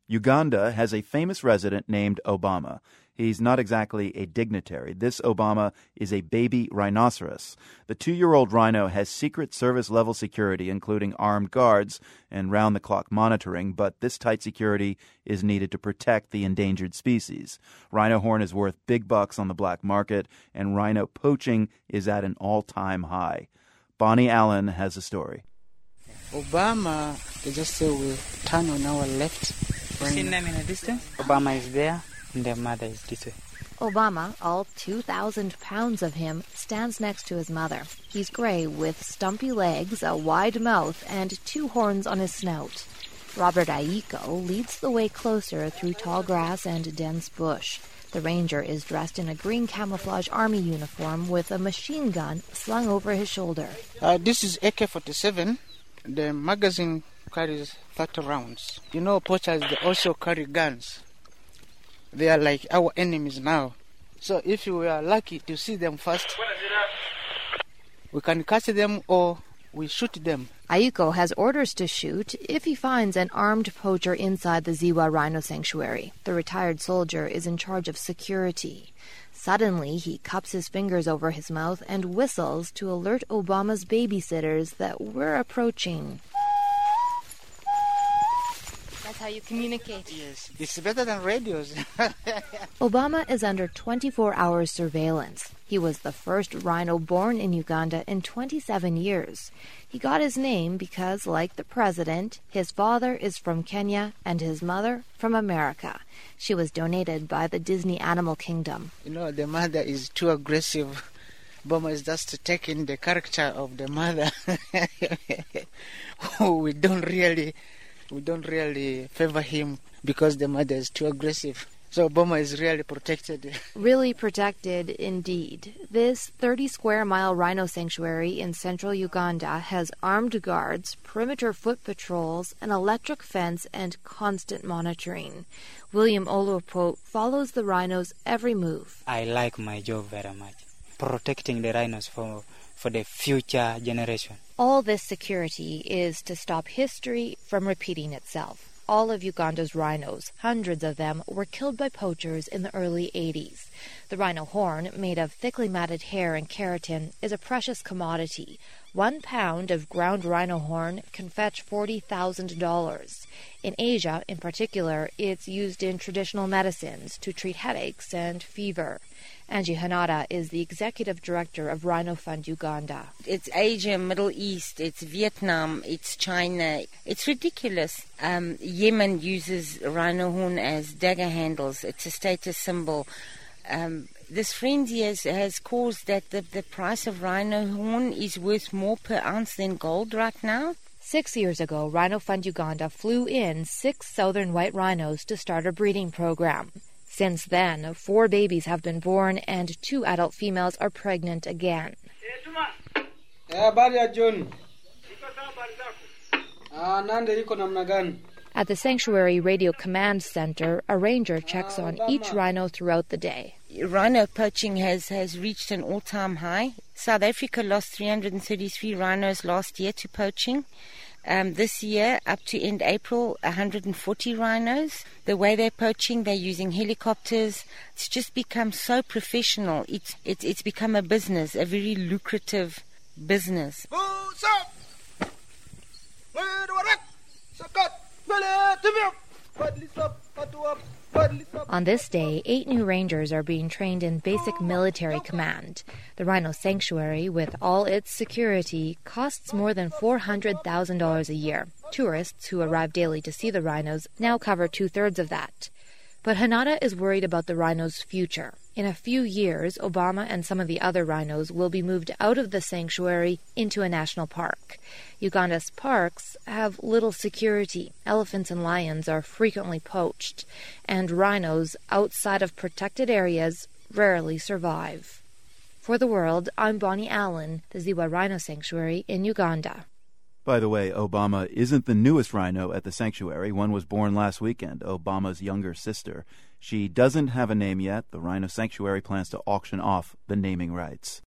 Uganda has a famous resident named Obama. He's not exactly a dignitary. This Obama is a baby rhinoceros. The 2-year-old rhino has Secret Service-level security, including armed guards and round-the-clock monitoring, but this tight security is needed to protect the endangered species. Rhino horn is worth big bucks on the black market, and rhino poaching is at an all-time high. Bonnie Allen has a story. Obama, they just say we turn on our left. See them in a distance? Obama is there, and their mother is this way. Obama, all 2,000 pounds of him, stands next to his mother. He's gray with stumpy legs, a wide mouth, and 2 horns on his snout. Robert Aiko leads the way closer through tall grass and dense bush. The ranger is dressed in a green camouflage army uniform with a machine gun slung over his shoulder. This is AK-47. The magazine carries 30 rounds. You know, poachers, they also carry guns. They are like our enemies now. So if you are lucky to see them first, we can catch them or we shoot them. Aiko has orders to shoot if he finds an armed poacher inside the Ziwa Rhino Sanctuary. The retired soldier is in charge of security. Suddenly, he cups his fingers over his mouth and whistles to alert Obama's babysitters that we're approaching. That's how you communicate. Yes, it's better than radios. Obama is under 24-hour surveillance. He was the first rhino born in Uganda in 27 years. He got his name because, like the president, his father is from Kenya and his mother from America. She was donated by the Disney Animal Kingdom. You know, the mother is too aggressive. Obama is just taking the character of the mother. We don't really favor him because the mother is too aggressive. So Obama is really protected. Really protected indeed. This 30-square-mile rhino sanctuary in central Uganda has armed guards, perimeter foot patrols, an electric fence, and constant monitoring. William Oluopo follows the rhinos' every move. I like my job very much, protecting the rhinos for the future generation. All this security is to stop history from repeating itself. All of Uganda's rhinos, hundreds of them, were killed by poachers in the early 80s. The rhino horn, made of thickly matted hair and keratin, is a precious commodity. 1 pound of ground rhino horn can fetch $40,000. In Asia, in particular, it's used in traditional medicines to treat headaches and fever. Angie Hanada is the executive director of Rhino Fund Uganda. It's Asia, Middle East, it's Vietnam, it's China. It's ridiculous. Yemen uses rhino horn as dagger handles. It's a status symbol. This frenzy has caused that the price of rhino horn is worth more per ounce than gold right now. 6 years ago, Rhino Fund Uganda flew in 6 southern white rhinos to start a breeding program. Since then, 4 babies have been born and 2 adult females are pregnant again. At the Sanctuary Radio Command Center, a ranger checks on each rhino throughout the day. Rhino poaching has reached an all-time high. South Africa lost 333 rhinos last year to poaching. This year, up to end April, 140 rhinos. The way they're poaching, they're using helicopters. It's just become so professional. It's become a business, a very lucrative business. On this day, 8 new rangers are being trained in basic military command. The Rhino Sanctuary, with all its security, costs more than $400,000 a year. Tourists who arrive daily to see the rhinos now cover 2/3 of that. But Hanada is worried about the rhinos' future. In a few years, Obama and some of the other rhinos will be moved out of the sanctuary into a national park. Uganda's parks have little security. Elephants and lions are frequently poached, and rhinos outside of protected areas rarely survive. For The World, I'm Bonnie Allen, the Ziwa Rhino Sanctuary in Uganda. By the way, Obama isn't the newest rhino at the sanctuary. One was born last weekend, Obama's younger sister. She doesn't have a name yet. The Rhino Sanctuary plans to auction off the naming rights.